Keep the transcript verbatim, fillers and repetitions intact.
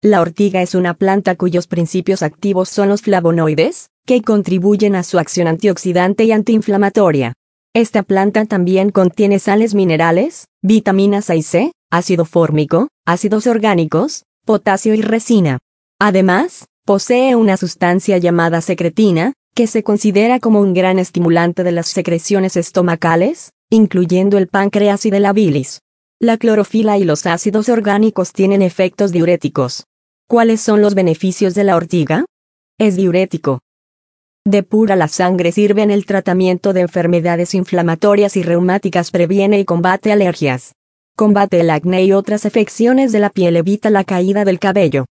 La ortiga es una planta cuyos principios activos son los flavonoides, que contribuyen a su acción antioxidante y antiinflamatoria. Esta planta también contiene sales minerales, vitaminas A y C, ácido fórmico, ácidos orgánicos, potasio y resina. Además, posee una sustancia llamada secretina, que se considera como un gran estimulante de las secreciones estomacales, incluyendo el páncreas y de la bilis. La clorofila y los ácidos orgánicos tienen efectos diuréticos. ¿Cuáles son los beneficios de la ortiga? Es diurético. Depura la sangre, sirve en el tratamiento de enfermedades inflamatorias y reumáticas, previene y combate alergias. Combate el acné y otras afecciones de la piel, evita la caída del cabello.